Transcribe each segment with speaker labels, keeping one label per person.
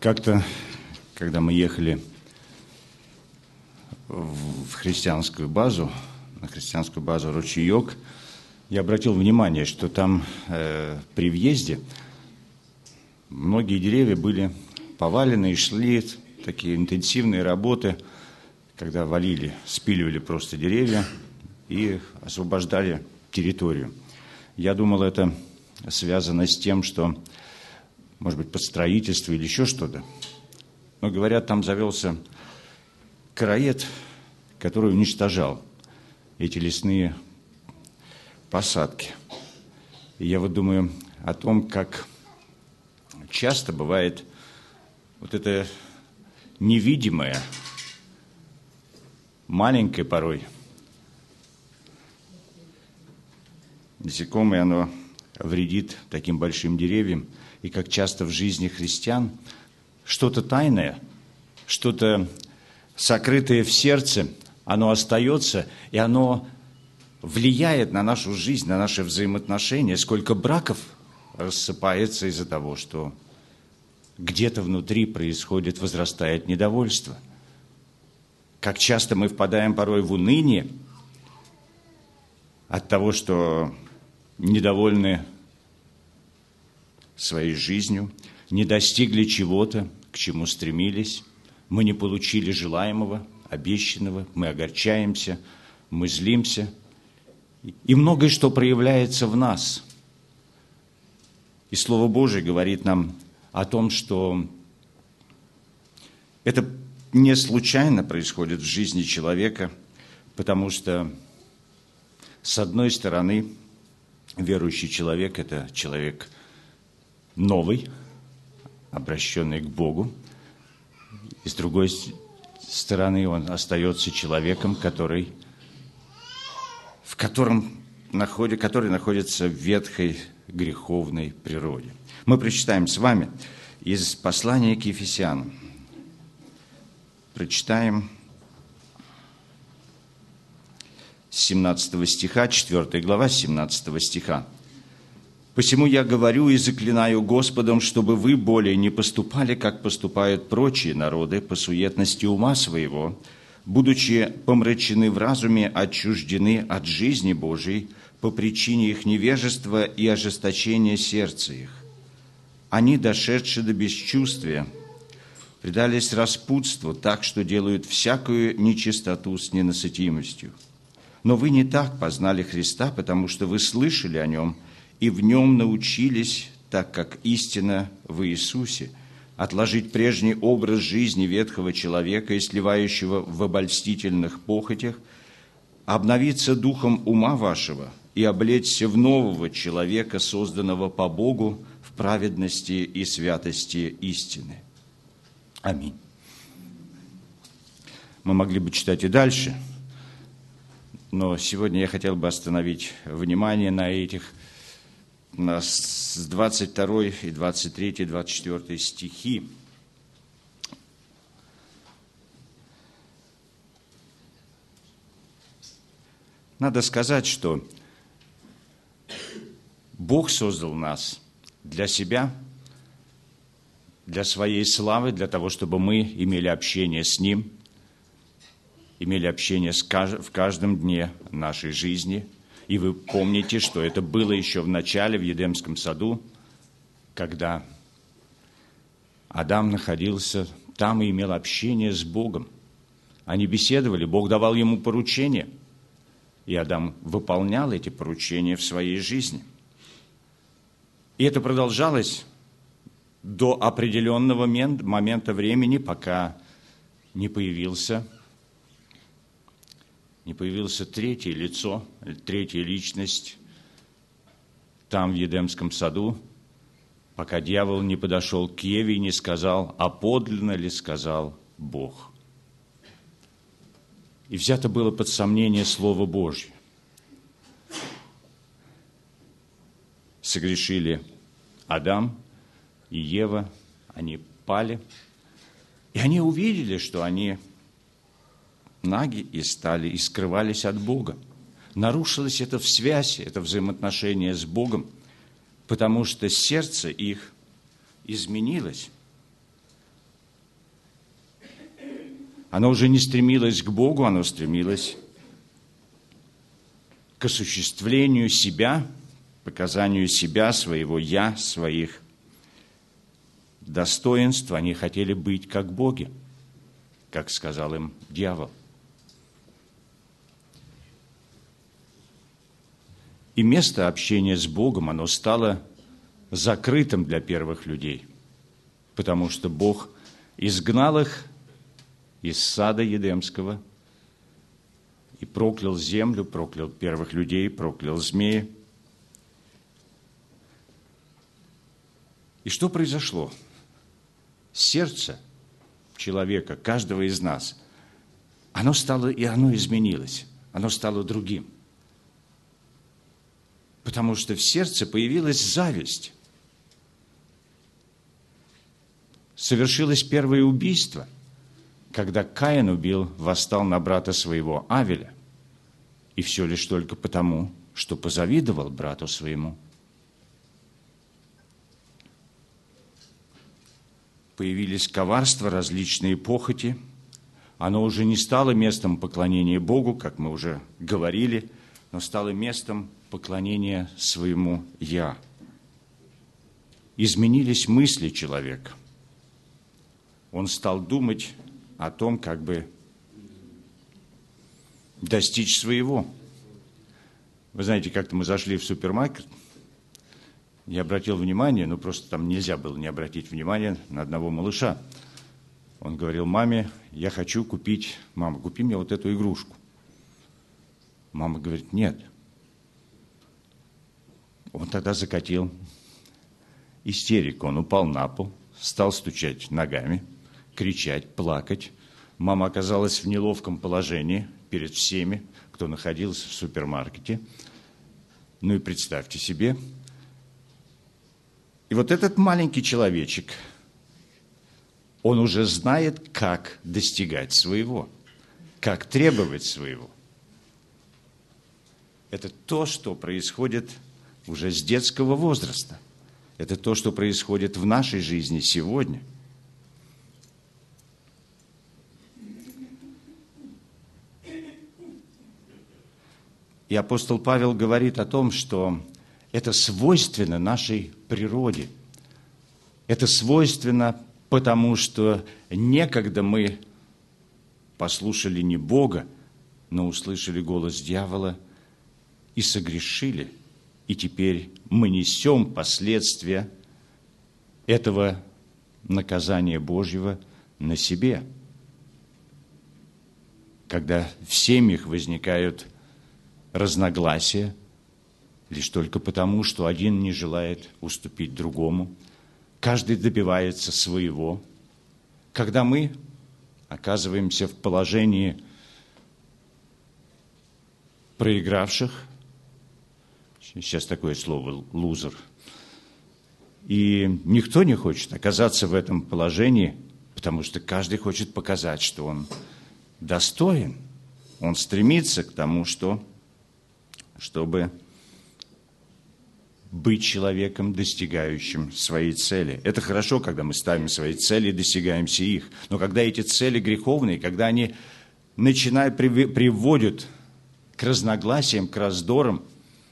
Speaker 1: Как-то, когда мы ехали в христианскую базу, на христианскую базу «Ручеек», я обратил внимание, что там при въезде многие деревья были повалены и шли такие интенсивные работы, когда валили, спиливали просто деревья и освобождали территорию. Я думал, это связано с тем, что, может быть, под строительство или еще что-то. Но, говорят, там завелся короед, который уничтожал эти лесные посадки. И я вот думаю о том, как часто бывает вот это невидимое, маленькое порой насекомое, оно вредит таким большим деревьям, и как часто в жизни христиан что-то тайное, что-то сокрытое в сердце, оно остается, и оно влияет на нашу жизнь, на наши взаимоотношения. Сколько браков рассыпается из-за того, что где-то внутри происходит, возрастает недовольство. Как часто мы впадаем порой в уныние от того, что недовольны своей жизнью, не достигли чего-то, к чему стремились, мы не получили желаемого, обещанного, мы огорчаемся, мы злимся. И многое что проявляется в нас. И Слово Божие говорит нам о том, что это не случайно происходит в жизни человека, потому что, с одной стороны, верующий человек – это человек новый, обращенный к Богу, и с другой стороны, он остается человеком, который находится в ветхой греховной природе. Мы прочитаем с вами из послания к Ефесянам. Прочитаем с 17 стиха, 4 глава, 17 стиха. «Посему я говорю и заклинаю Господом, чтобы вы более не поступали, как поступают прочие народы, по суетности ума своего, будучи помрачены в разуме, отчуждены от жизни Божией по причине их невежества и ожесточения сердца их. Они, дошедшие до бесчувствия, предались распутству, так что делают всякую нечистоту с ненасытимостью. Но вы не так познали Христа, потому что вы слышали о Нем и в Нем научились, так как истина в Иисусе, отложить прежний образ жизни ветхого человека и сливающего в обольстительных похотях, обновиться духом ума вашего и облечься в нового человека, созданного по Богу в праведности и святости истины». Аминь. Мы могли бы читать и дальше, но сегодня я хотел бы остановить внимание на с 22 и 23, 24 стихи. Надо сказать, что Бог создал нас для себя, для своей славы, для того, чтобы мы имели общение с Ним, имели общение в каждом дне нашей жизни. И вы помните, что это было еще в начале, в Едемском саду, когда Адам находился там и имел общение с Богом. Они беседовали, Бог давал ему поручения, и Адам выполнял эти поручения в своей жизни. И это продолжалось до определенного момента времени, пока не появился третье лицо, третья личность там, в Едемском саду, пока дьявол не подошел к Еве и не сказал, а подлинно ли сказал Бог. И взято было под сомнение Слово Божье. Согрешили Адам и Ева, они пали, и они увидели, что они наги и стали, и скрывались от Бога. Нарушилась эта связь, это взаимоотношение с Богом, потому что сердце их изменилось. Оно уже не стремилось к Богу, оно стремилось к осуществлению себя, показанию себя, своего «я», своих достоинств. Они хотели быть как боги, как сказал им дьявол. И место общения с Богом, оно стало закрытым для первых людей, потому что Бог изгнал их из сада Едемского и проклял землю, проклял первых людей, проклял змеи. И что произошло? Сердце человека, каждого из нас, оно стало, и оно изменилось, оно стало другим. Потому что в сердце появилась зависть. Совершилось первое убийство, когда Каин восстал на брата своего Авеля. И все лишь только потому, что позавидовал брату своему. Появились коварства, различные похоти. Оно уже не стало местом поклонения Богу, как мы уже говорили, но стало местом поклонения своему «я». Изменились мысли человека. Он стал думать о том, как бы достичь своего. Вы знаете, как-то мы зашли в супермаркет, я обратил внимание, просто там нельзя было не обратить внимание на одного малыша. Он говорил маме: я хочу купить, мама, купи мне вот эту игрушку. Мама говорит: нет. Он тогда закатил истерику, он упал на пол, стал стучать ногами, кричать, плакать. Мама оказалась в неловком положении перед всеми, кто находился в супермаркете. Ну и представьте себе. И вот этот маленький человечек, он уже знает, как достигать своего, как требовать своего. Это то, что происходит уже с детского возраста. Это то, что происходит в нашей жизни сегодня. И апостол Павел говорит о том, что это свойственно нашей природе. Это свойственно потому, что некогда мы послушали не Бога, но услышали голос дьявола и согрешили. И теперь мы несем последствия этого наказания Божьего на себе. Когда в семьях возникают разногласия, лишь только потому, что один не желает уступить другому, каждый добивается своего. Когда мы оказываемся в положении проигравших, сейчас такое слово «лузер», и никто не хочет оказаться в этом положении, потому что каждый хочет показать, что он достоин, он стремится к тому, чтобы быть человеком, достигающим своей цели. Это хорошо, когда мы ставим свои цели и достигаемся их. Но когда эти цели греховные, когда они приводят к разногласиям, к раздорам,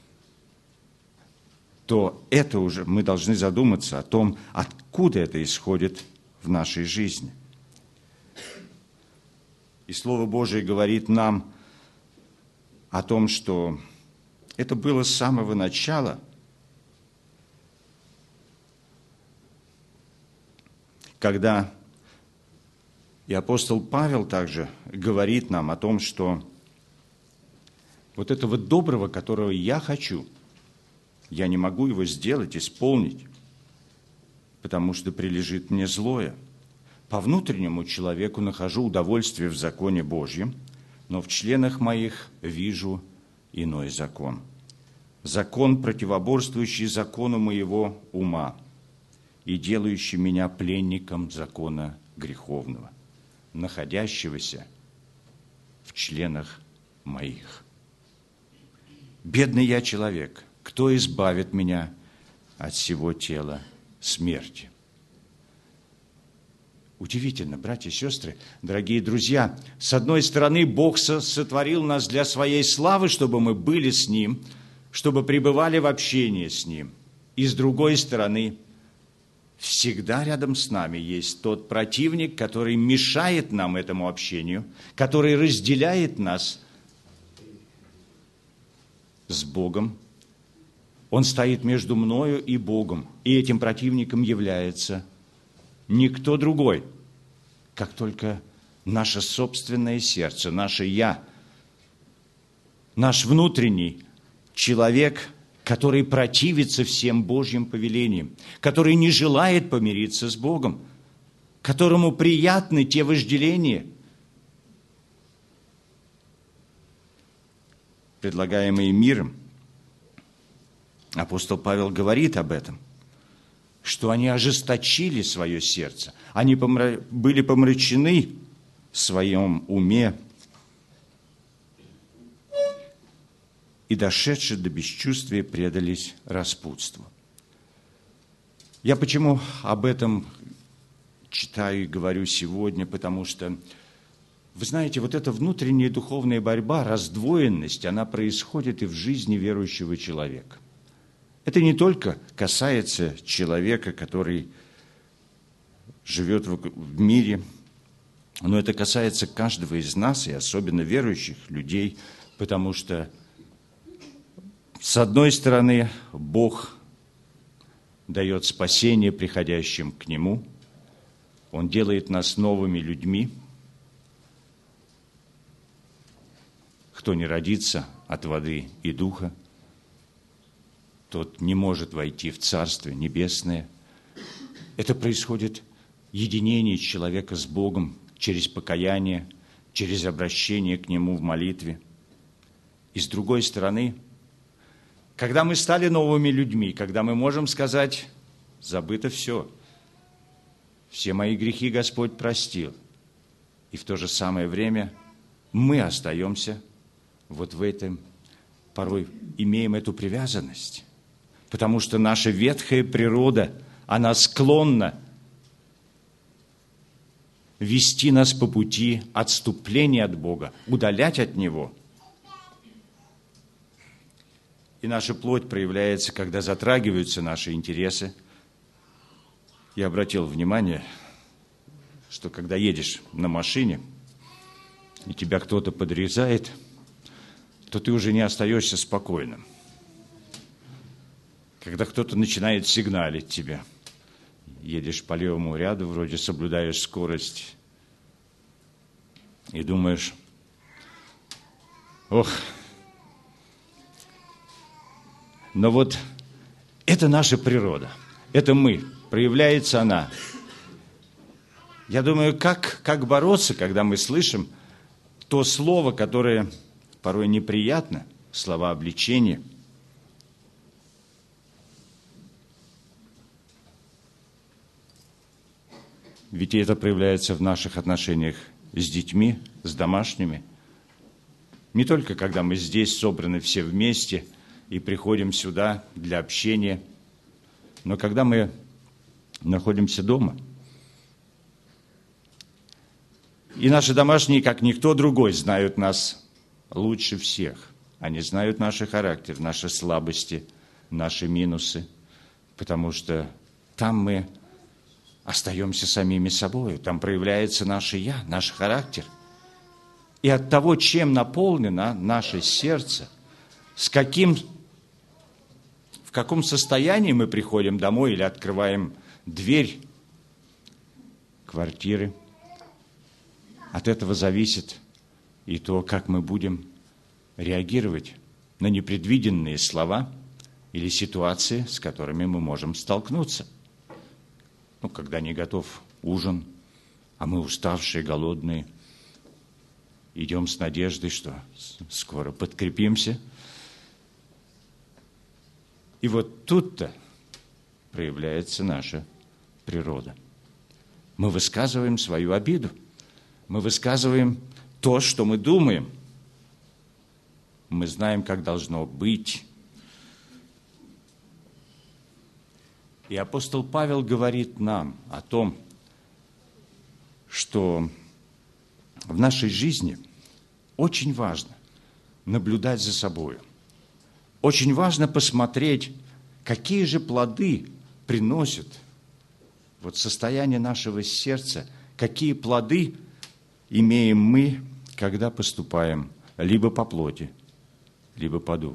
Speaker 1: то это уже мы должны задуматься о том, откуда это исходит в нашей жизни. И Слово Божие говорит нам о том, что это было с самого начала. Когда и апостол Павел также говорит нам о том, что вот этого доброго, которого я хочу, я не могу его сделать, исполнить, потому что прилежит мне злое. По внутреннему человеку нахожу удовольствие в законе Божьем, но в членах моих вижу иной закон. Закон, противоборствующий закону моего ума и делающий меня пленником закона греховного, находящегося в членах моих. Бедный я человек, кто избавит меня от всего тела смерти? Удивительно, братья и сестры, дорогие друзья. С одной стороны, Бог сотворил нас для своей славы, чтобы мы были с Ним, чтобы пребывали в общении с Ним. И с другой стороны, всегда рядом с нами есть тот противник, который мешает нам этому общению, который разделяет нас с Богом. Он стоит между мною и Богом, и этим противником является никто другой, как только наше собственное сердце, наше «я», наш внутренний человек, который противится всем Божьим повелениям, который не желает помириться с Богом, которому приятны те вожделения, предлагаемые миром. Апостол Павел говорит об этом, что они ожесточили свое сердце, они были помрачены в своем уме и, дошедшие до бесчувствия, предались распутству. Я почему об этом читаю и говорю сегодня? Потому что, вы знаете, вот эта внутренняя духовная борьба, раздвоенность, она происходит и в жизни верующего человека. Это не только касается человека, который живет в мире, но это касается каждого из нас, и особенно верующих людей, потому что, с одной стороны, Бог дает спасение приходящим к Нему, Он делает нас новыми людьми. Кто не родится от воды и духа, тот не может войти в Царствие Небесное. Это происходит единение человека с Богом через покаяние, через обращение к Нему в молитве. И с другой стороны, когда мы стали новыми людьми, когда мы можем сказать: забыто все мои грехи Господь простил, и в то же самое время мы остаемся вот в этом, порой имеем эту привязанность. Потому что наша ветхая природа, она склонна вести нас по пути отступления от Бога, удалять от Него. И наша плоть проявляется, когда затрагиваются наши интересы. Я обратил внимание, что когда едешь на машине, и тебя кто-то подрезает, то ты уже не остаешься спокойным. Когда кто-то начинает сигналить тебя, едешь по левому ряду, вроде соблюдаешь скорость, и думаешь: ох, но вот это наша природа, это мы, проявляется она. Я думаю, как бороться, когда мы слышим то слово, которое порой неприятно, слова обличения. Ведь это проявляется в наших отношениях с детьми, с домашними. Не только когда мы здесь собраны все вместе и приходим сюда для общения, но когда мы находимся дома. И наши домашние, как никто другой, знают нас лучше всех. Они знают наш характер, наши слабости, наши минусы, потому что там мы остаемся самими собой, там проявляется наше «я», наш характер. И от того, чем наполнено наше сердце, в каком состоянии мы приходим домой или открываем дверь квартиры, от этого зависит и то, как мы будем реагировать на непредвиденные слова или ситуации, с которыми мы можем столкнуться. Когда не готов ужин, а мы уставшие, голодные, идем с надеждой, что скоро подкрепимся. И вот тут-то проявляется наша природа. Мы высказываем свою обиду, мы высказываем то, что мы думаем. Мы знаем, как должно быть. И апостол Павел говорит нам о том, что в нашей жизни очень важно наблюдать за собой. Очень важно посмотреть, какие же плоды приносит вот состояние нашего сердца, какие плоды имеем мы, когда поступаем либо по плоти, либо по духу.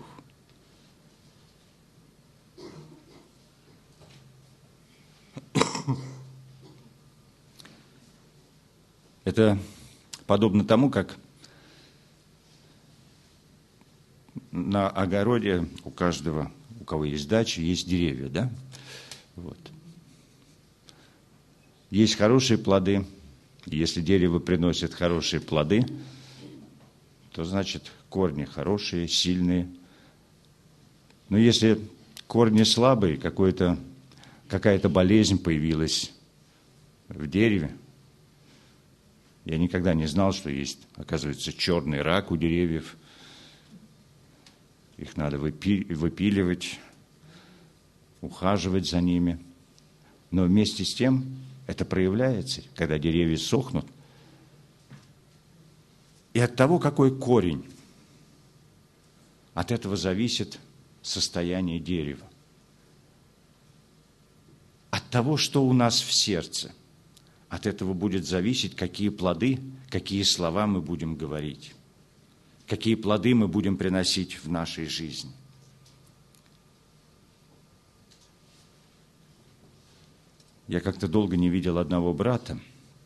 Speaker 1: Это подобно тому, как на огороде у каждого, у кого есть дача, есть деревья, да? Вот. Есть хорошие плоды. Если дерево приносит хорошие плоды, то значит корни хорошие, сильные. Но если корни слабые, какая-то болезнь появилась в дереве, я никогда не знал, что есть, оказывается, черный рак у деревьев. Их надо выпиливать, ухаживать за ними. Но вместе с тем это проявляется, когда деревья сохнут. И от того, какой корень, от этого зависит состояние дерева. От того, что у нас в сердце, от этого будет зависеть, какие плоды, какие слова мы будем говорить, какие плоды мы будем приносить в нашей жизни. Я как-то долго не видел одного брата.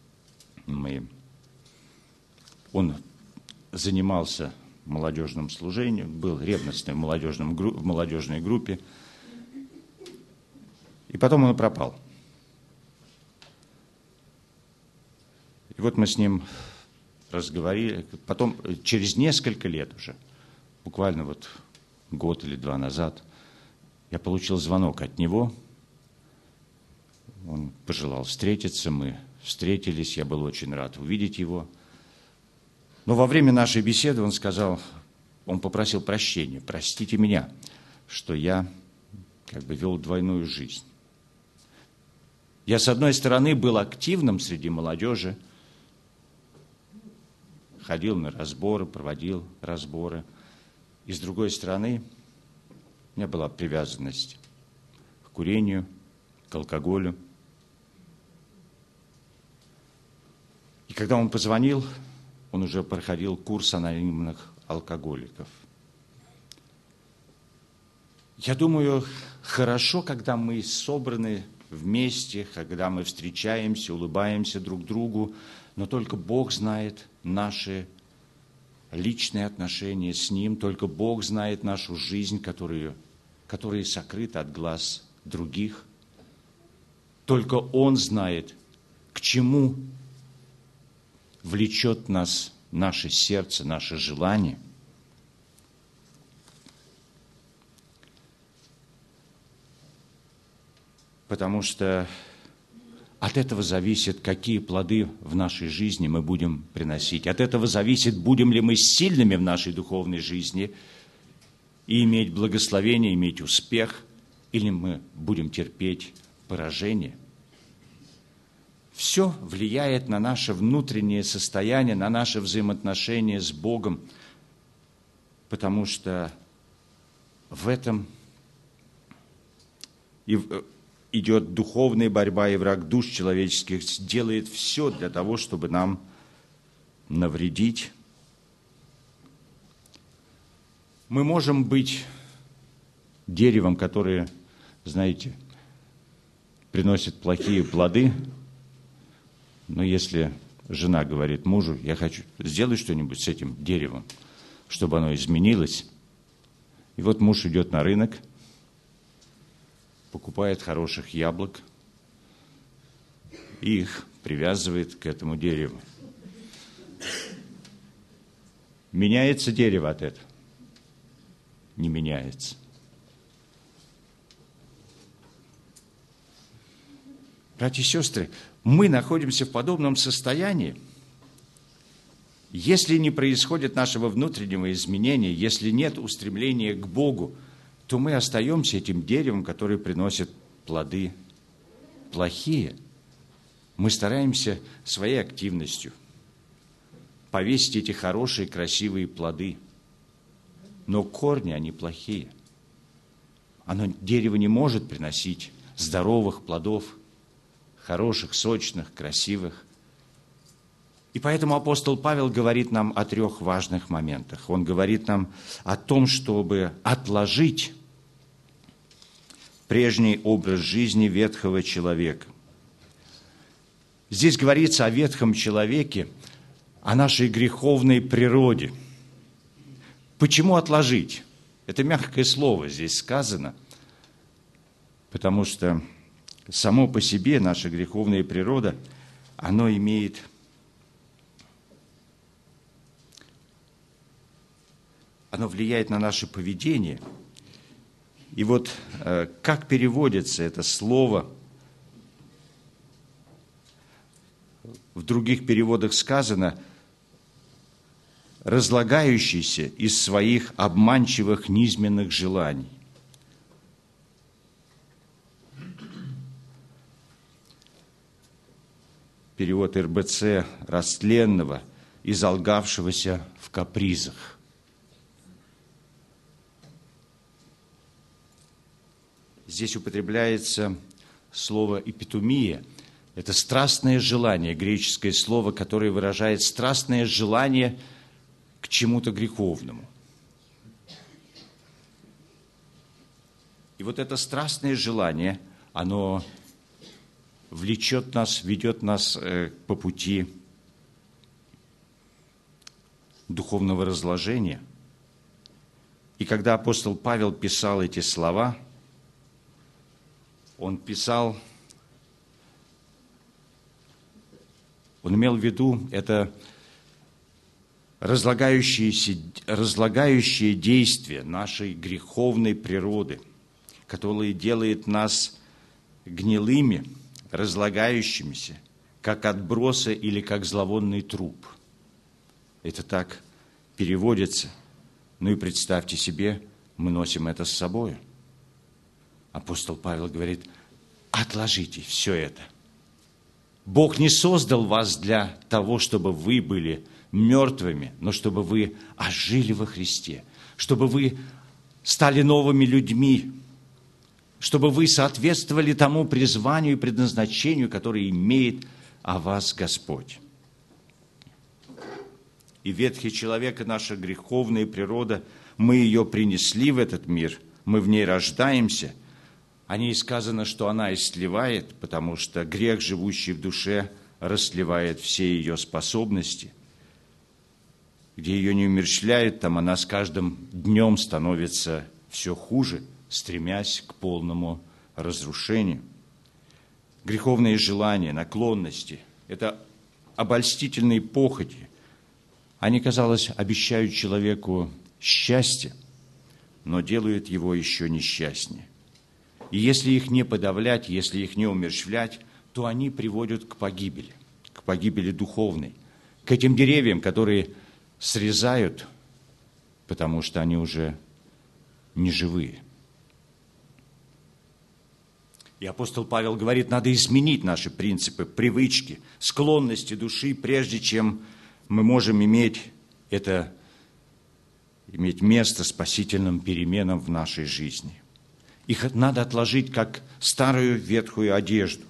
Speaker 1: Он занимался молодежным служением, был ревностным в молодежной группе. И потом он пропал. И вот мы с ним разговаривали. Потом, через несколько лет уже, буквально вот год или два назад, я получил звонок от него. Он пожелал встретиться, мы встретились, я был очень рад увидеть его. Но во время нашей беседы он попросил прощения. Простите меня, что я вел двойную жизнь. Я, с одной стороны, был активным среди молодежи, ходил на разборы, проводил разборы. И, с другой стороны, у меня была привязанность к курению, к алкоголю. И когда он позвонил, он уже проходил курс анонимных алкоголиков. Я думаю, хорошо, когда мы собраны вместе, когда мы встречаемся, улыбаемся друг другу, но только Бог знает наши личные отношения с Ним, только Бог знает нашу жизнь, которая сокрыта от глаз других. Только Он знает, к чему влечет нас наше сердце, наше желание. Потому что от этого зависит, какие плоды в нашей жизни мы будем приносить. От этого зависит, будем ли мы сильными в нашей духовной жизни и иметь благословение, иметь успех, или мы будем терпеть поражение. Все влияет на наше внутреннее состояние, на наше взаимоотношение с Богом, потому что в этом идет духовная борьба, и враг душ человеческих делает все для того, чтобы нам навредить. Мы можем быть деревом, которое, знаете, приносит плохие плоды, но если жена говорит мужу: я хочу, сделай что-нибудь с этим деревом, чтобы оно изменилось. И вот муж идет на рынок, покупает хороших яблок и их привязывает к этому дереву. Меняется дерево от этого? Не меняется. Братья и сестры, мы находимся в подобном состоянии. Если не происходит нашего внутреннего изменения, если нет устремления к Богу, то мы остаемся этим деревом, которое приносит плоды плохие. мы стараемся своей активностью повесить эти хорошие, красивые плоды. Но корни, они плохие. Дерево не может приносить здоровых плодов, хороших, сочных, красивых. И поэтому апостол Павел говорит нам о 3 важных моментах. Он говорит нам о том, чтобы отложить прежний образ жизни ветхого человека. Здесь говорится о ветхом человеке, о нашей греховной природе. Почему отложить? Это мягкое слово здесь сказано, потому что само по себе наша греховная природа, оно влияет на наше поведение. И вот как переводится это слово, в других переводах сказано, разлагающийся из своих обманчивых низменных желаний. Перевод РБЦ растленного, изолгавшегося в капризах. Здесь употребляется слово «эпитумия». Это страстное желание, греческое слово, которое выражает страстное желание к чему-то греховному. И вот это страстное желание, оно влечет нас, ведет нас по пути духовного разложения. И когда апостол Павел писал эти слова, он имел в виду это разлагающее действие нашей греховной природы, которое делает нас гнилыми, разлагающимися, как отбросы или как зловонный труп. Это так переводится. Ну и представьте себе, мы носим это с собой. Апостол Павел говорит, отложите все это. Бог не создал вас для того, чтобы вы были мертвыми, но чтобы вы ожили во Христе, чтобы вы стали новыми людьми, чтобы вы соответствовали тому призванию и предназначению, которое имеет о вас Господь. И ветхий человек, и наша греховная природа, мы ее принесли в этот мир, мы в ней рождаемся. О ней сказано, что она истлевает, потому что грех, живущий в душе, растлевает все ее способности. Где ее не умерщвляют, там она с каждым днем становится все хуже, стремясь к полному разрушению. Греховные желания, наклонности – это обольстительные похоти. Они, казалось, обещают человеку счастье, но делают его еще несчастнее. И если их не подавлять, если их не умерщвлять, то они приводят к погибели духовной, к этим деревьям, которые срезают, потому что они уже не живые. И апостол Павел говорит, надо изменить наши принципы, привычки, склонности души, прежде чем мы можем иметь место спасительным переменам в нашей жизни. Их надо отложить как старую ветхую одежду,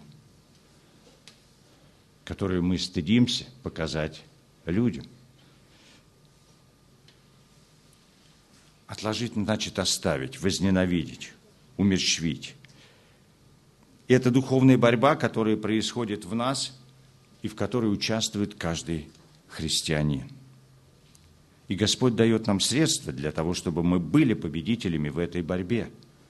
Speaker 1: которую мы стыдимся показать людям. Отложить значит оставить, возненавидеть, умерщвить. И это духовная борьба, которая происходит в нас и в которой участвует каждый христианин. И Господь дает нам средства для того, чтобы мы были победителями в этой борьбе.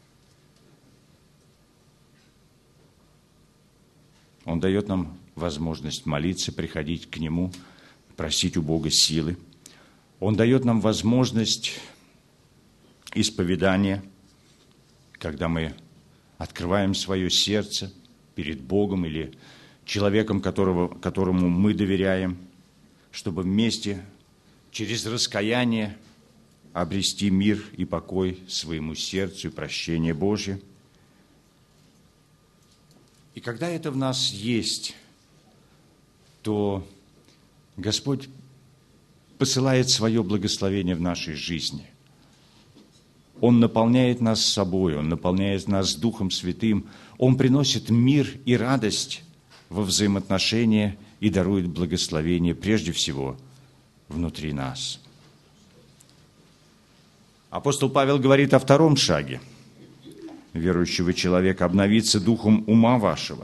Speaker 1: Он дает нам возможность молиться, приходить к Нему, просить у Бога силы. Он дает нам возможность исповедания, когда мы открываем свое сердце перед Богом или человеком, которому мы доверяем, чтобы вместе через раскаяние обрести мир и покой своему сердцу и прощение Божье. И когда это в нас есть, то Господь посылает свое благословение в нашей жизни. Он наполняет нас собой, Он наполняет нас Духом Святым. Он приносит мир и радость во взаимоотношения и дарует благословение прежде всего внутри нас. Апостол Павел говорит о втором шаге верующего человека – обновиться духом ума вашего.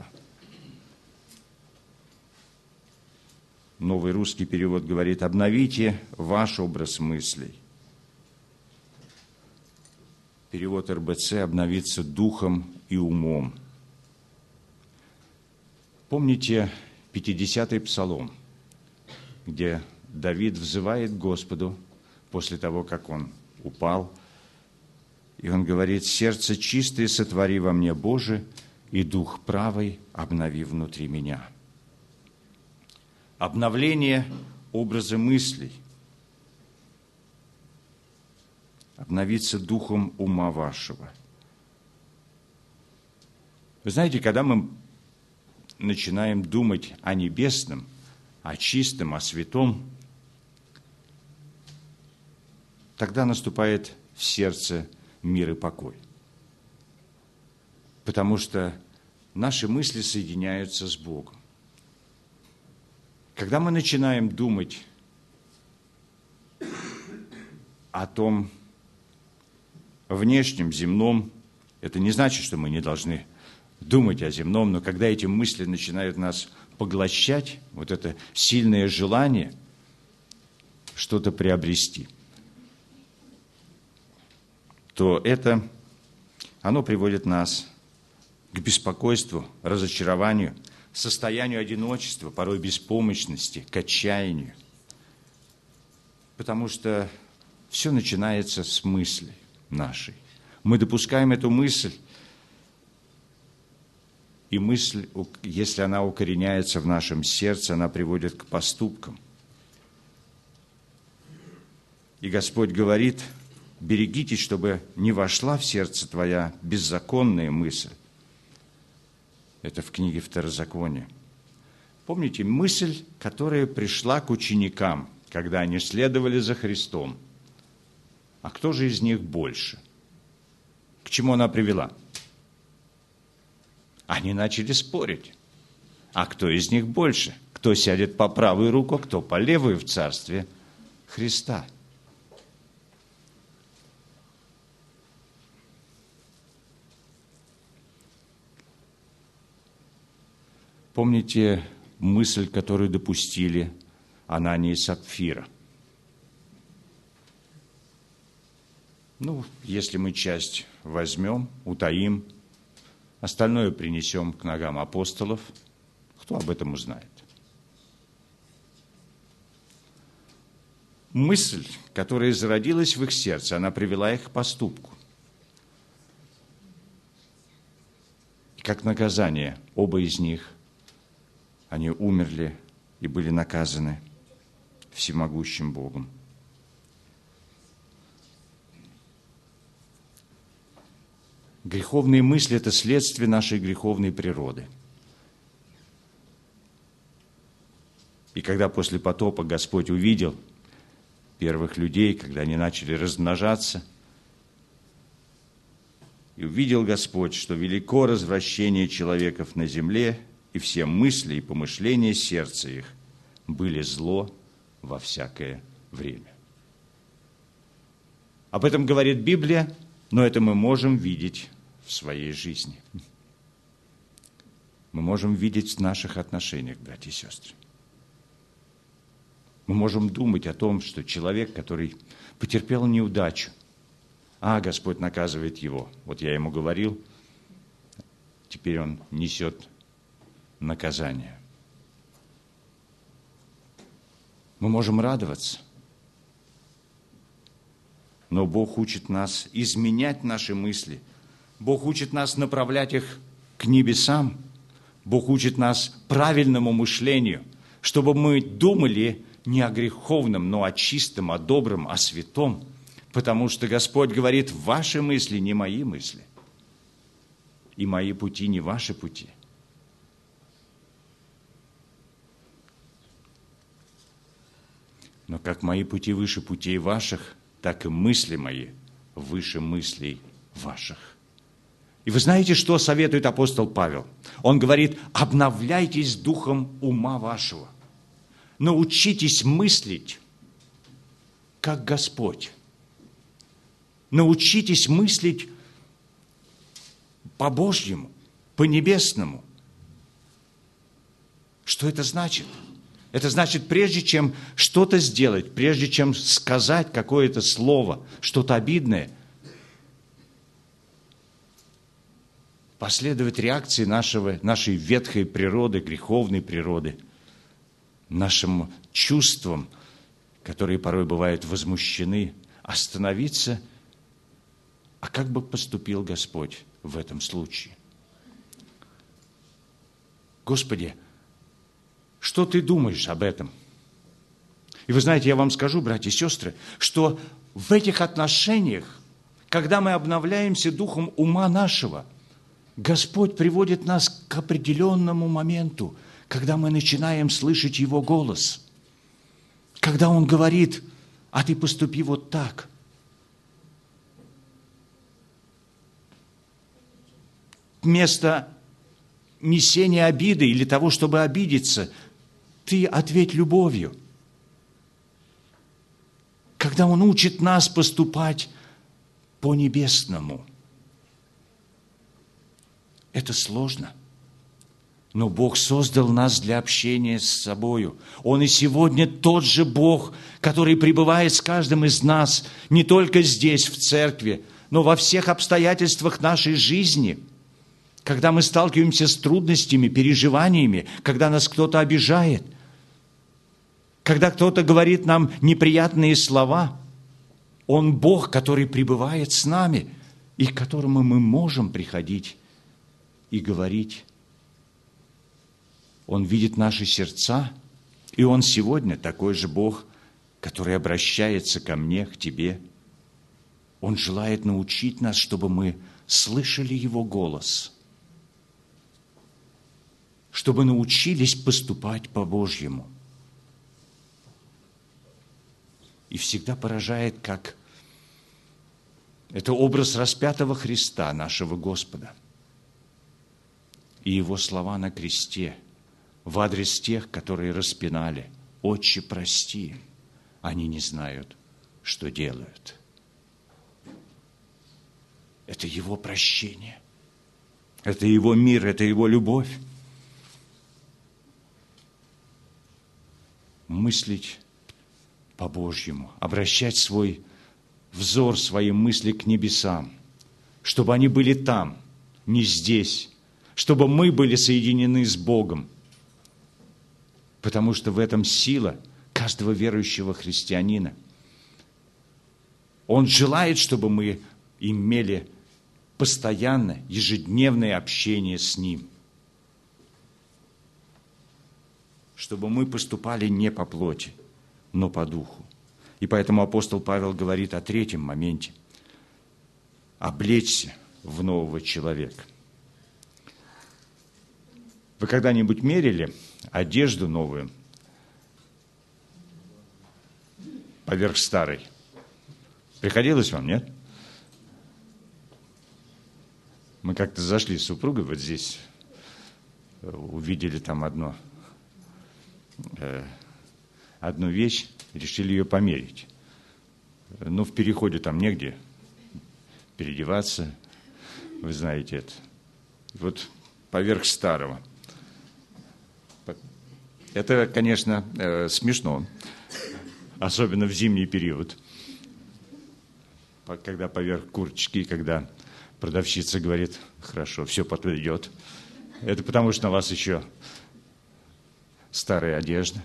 Speaker 1: Новый русский перевод говорит: обновите ваш образ мыслей. Перевод РБЦ: обновиться духом и умом. Помните 50-й псалом, где Давид взывает к Господу после того, как он упал, и он говорит: «Сердце чистое сотвори во мне, Боже, и дух правый обнови внутри меня». Обновление образа мыслей. Обновиться духом ума вашего. Вы знаете, когда мы начинаем думать о небесном, о чистом, о святом, тогда наступает в сердце мир и покой. Потому что наши мысли соединяются с Богом. Когда мы начинаем думать о том внешнем, земном, это не значит, что мы не должны думать о земном, но когда эти мысли начинают нас поглощать, вот это сильное желание что-то приобрести, то оно приводит нас к беспокойству, разочарованию, состоянию одиночества, порой беспомощности, к отчаянию. Потому что все начинается с мысли нашей. Мы допускаем эту мысль, и мысль, если она укореняется в нашем сердце, она приводит к поступкам. И Господь говорит: берегитесь, чтобы не вошла в сердце твоя беззаконная мысль. Это в книге Второзакония. Помните, мысль, которая пришла к ученикам, когда они следовали за Христом. А кто же из них больше? К чему она привела? Они начали спорить. А кто из них больше? Кто сядет по правую руку, а кто по левую в царстве Христа? Помните мысль, которую допустили Анания и Сапфира? Если мы часть возьмем, утаим, остальное принесем к ногам апостолов, кто об этом узнает? Мысль, которая зародилась в их сердце, она привела их к поступку. И как наказание, оба из них, они умерли и были наказаны всемогущим Богом. Греховные мысли – это следствие нашей греховной природы. И когда после потопа Господь увидел первых людей, когда они начали размножаться, и увидел Господь, что велико развращение человеков на земле, и все мысли и помышления сердца их были зло во всякое время. Об этом говорит Библия, но это мы можем видеть в своей жизни. Мы можем видеть в наших отношениях, братья и сестры. Мы можем думать о том, что человек, который потерпел неудачу, Господь наказывает его. Вот я ему говорил, теперь он несет наказание. Мы можем радоваться, но Бог учит нас изменять наши мысли. Бог учит нас направлять их к небесам. Бог учит нас правильному мышлению, чтобы мы думали не о греховном, но о чистом, о добром, о святом. Потому что Господь говорит: ваши мысли не мои мысли, и мои пути не ваши пути. Но как мои пути выше путей ваших, так и мысли мои выше мыслей ваших. И вы знаете, что советует апостол Павел? Он говорит: обновляйтесь духом ума вашего. Научитесь мыслить, как Господь. Научитесь мыслить по-божьему, по-небесному. Что это значит? Это значит, прежде чем что-то сделать, прежде чем сказать какое-то слово, что-то обидное, последовать реакции нашей ветхой природы, греховной природы, нашим чувствам, которые порой бывают возмущены, остановиться. А как бы поступил Господь в этом случае? Господи, что Ты думаешь об этом? И вы знаете, я вам скажу, братья и сестры, что в этих отношениях, когда мы обновляемся духом ума нашего, Господь приводит нас к определенному моменту, когда мы начинаем слышать Его голос, когда Он говорит: а ты поступи вот так. Вместо несения обиды или того, чтобы обидеться, ты ответь любовью. Когда Он учит нас поступать по-небесному. Это сложно. Но Бог создал нас для общения с собою. Он и сегодня тот же Бог, который пребывает с каждым из нас, не только здесь, в церкви, но во всех обстоятельствах нашей жизни. Когда мы сталкиваемся с трудностями, переживаниями, когда нас кто-то обижает, когда кто-то говорит нам неприятные слова, Он Бог, который пребывает с нами, и к которому мы можем приходить и говорить. Он видит наши сердца, и Он сегодня такой же Бог, который обращается ко мне, к тебе. Он желает научить нас, чтобы мы слышали Его голос, чтобы научились поступать по-божьему. И всегда поражает, как это образ распятого Христа, нашего Господа, и Его слова на кресте в адрес тех, которые распинали: «Отче, прости, они не знают, что делают». Это Его прощение, это Его мир, это Его любовь. Мыслить по-божьему, обращать свой взор, свои мысли к небесам, чтобы они были там, не здесь, чтобы мы были соединены с Богом. Потому что в этом сила каждого верующего христианина. Он желает, чтобы мы имели постоянное, ежедневное общение с Ним. Чтобы мы поступали не по плоти, но по духу. И поэтому апостол Павел говорит о третьем моменте. Облечься в нового человека. Вы когда-нибудь мерили одежду новую поверх старой? Приходилось вам, нет? Мы как-то зашли с супругой вот здесь, увидели там одну вещь, решили ее померить. Но в переходе там негде переодеваться, вы знаете это. Вот поверх старого. Это, конечно, смешно, особенно в зимний период, когда поверх курточки, когда продавщица говорит: хорошо, все подойдет. Это потому, что на вас еще старая одежда.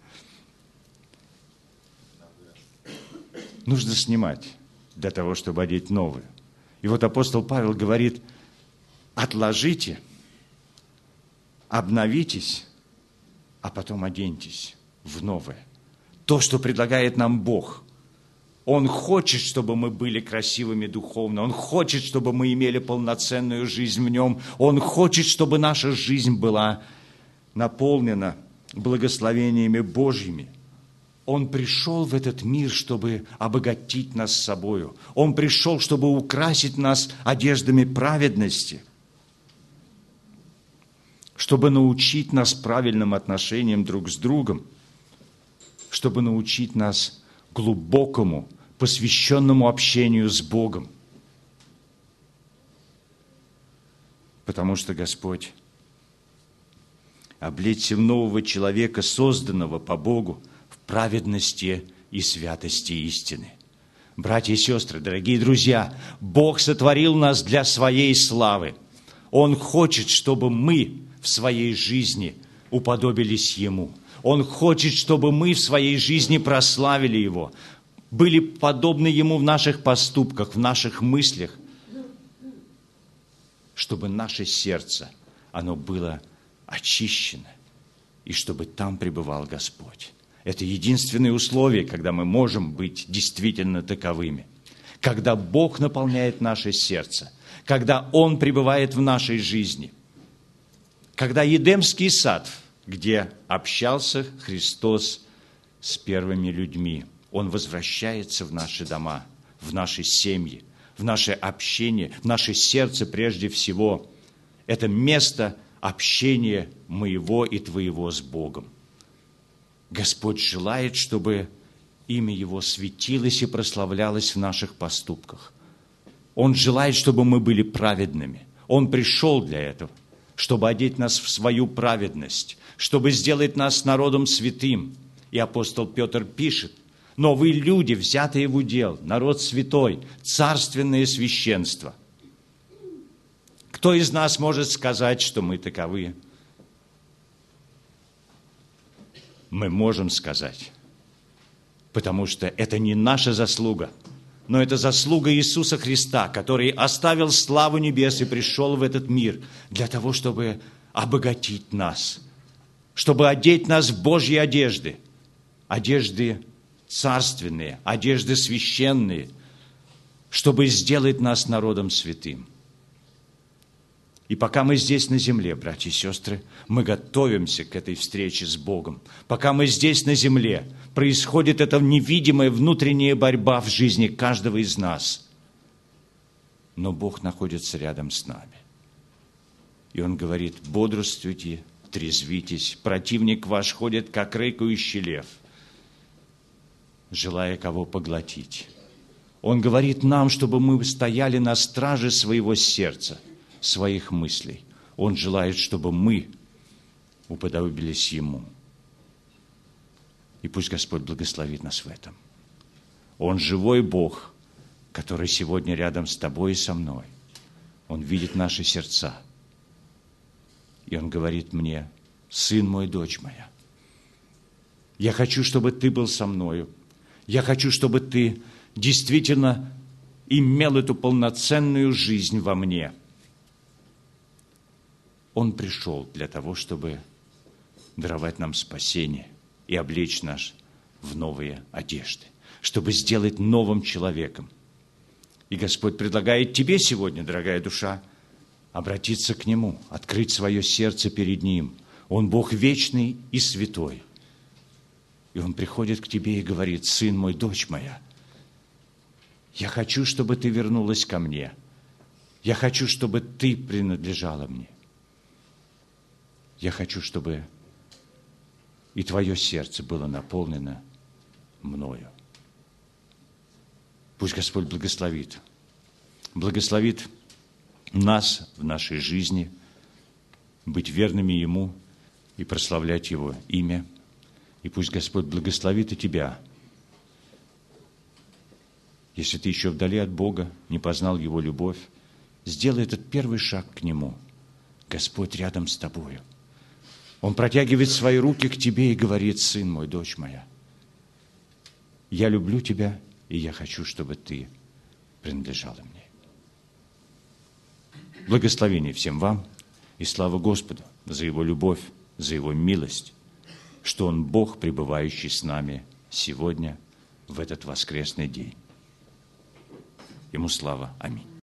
Speaker 1: Нужно снимать для того, чтобы одеть новую. И вот апостол Павел говорит: отложите, обновитесь, а потом оденьтесь в новое. То, что предлагает нам Бог. Он хочет, чтобы мы были красивыми духовно. Он хочет, чтобы мы имели полноценную жизнь в Нем. Он хочет, чтобы наша жизнь была наполнена благословениями Божьими. Он пришел в этот мир, чтобы обогатить нас собою. Он пришел, чтобы украсить нас одеждами праведности, чтобы научить нас правильным отношениям друг с другом, чтобы научить нас глубокому, посвященному общению с Богом. Потому что Господь облечься в нового человека, созданного по Богу, в праведности и святости истины. Братья и сестры, дорогие друзья, Бог сотворил нас для своей славы. Он хочет, чтобы мы в своей жизни уподобились Ему. Он хочет, чтобы мы в своей жизни прославили Его, были подобны Ему в наших поступках, в наших мыслях, чтобы наше сердце, оно было очищено, и чтобы там пребывал Господь. Это единственное условие, когда мы можем быть действительно таковыми. Когда Бог наполняет наше сердце, когда Он пребывает в нашей жизни, когда Едемский сад, где общался Христос с первыми людьми, Он возвращается в наши дома, в наши семьи, в наше общение, в наше сердце прежде всего. Это место общения моего и твоего с Богом. Господь желает, чтобы имя Его светилось и прославлялось в наших поступках. Он желает, чтобы мы были праведными. Он пришел для этого, чтобы одеть нас в свою праведность, чтобы сделать нас народом святым. И апостол Петр пишет: «Но вы люди, взятые в удел, народ святой, царственное священство». Кто из нас может сказать, что мы таковы? Мы можем сказать, потому что это не наша заслуга, но это заслуга Иисуса Христа, который оставил славу небес и пришел в этот мир для того, чтобы обогатить нас, чтобы одеть нас в Божьи одежды, одежды царственные, одежды священные, чтобы сделать нас народом святым. И пока мы здесь на земле, братья и сестры, мы готовимся к этой встрече с Богом. Пока мы здесь на земле, происходит эта невидимая внутренняя борьба в жизни каждого из нас. Но Бог находится рядом с нами. И Он говорит: бодрствуйте, трезвитесь, противник ваш ходит, как рыкающий лев, желая кого поглотить. Он говорит нам, чтобы мы стояли на страже своего сердца, своих мыслей. Он желает, чтобы мы уподобились Ему. И пусть Господь благословит нас в этом. Он живой Бог, который сегодня рядом с тобой и со мной. Он видит наши сердца. И Он говорит мне: сын мой, дочь моя, я хочу, чтобы ты был со мною. Я хочу, чтобы ты действительно имел эту полноценную жизнь во мне. Он пришел для того, чтобы даровать нам спасение и облечь нас в новые одежды, чтобы сделать новым человеком. И Господь предлагает тебе сегодня, дорогая душа, обратиться к Нему, открыть свое сердце перед Ним. Он Бог вечный и святой. И Он приходит к тебе и говорит: сын мой, дочь моя, я хочу, чтобы ты вернулась ко мне. Я хочу, чтобы ты принадлежала мне. Я хочу, чтобы и твое сердце было наполнено мною. Пусть Господь благословит нас в нашей жизни, быть верными Ему и прославлять Его имя. И пусть Господь благословит и тебя. Если ты еще вдали от Бога, не познал Его любовь, сделай этот первый шаг к Нему. Господь рядом с тобою. Он протягивает свои руки к тебе и говорит: сын мой, дочь моя, я люблю тебя, и я хочу, чтобы ты принадлежала мне. Благословение всем вам и слава Господу за Его любовь, за Его милость, что Он Бог, пребывающий с нами сегодня, в этот воскресный день. Ему слава. Аминь.